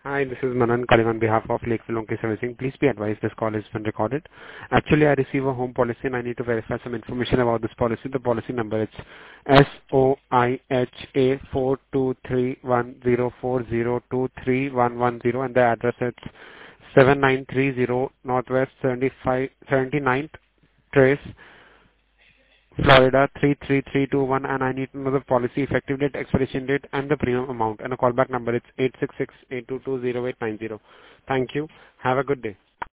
Hi, this is Manan calling on behalf of Lakeville Onke Servicing. Please be advised this call has been recorded. Actually, I receive a home policy and I need to verify some information about this policy. The policy number is SOIHA 4231040231110 and the address is 7930 Northwest 79th Trace, Florida 33321, and I need to know the policy effective date, expiration date, and the premium amount. And a callback number is 866-822-0890. Thank you. Have a good day.